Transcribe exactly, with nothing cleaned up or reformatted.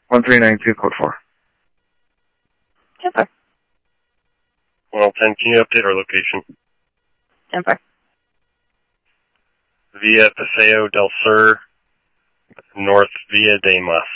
one three nine two, code four. ten four. one oh ten, can you update our location? ten four. Via Paseo del Sur, North Via de Mas.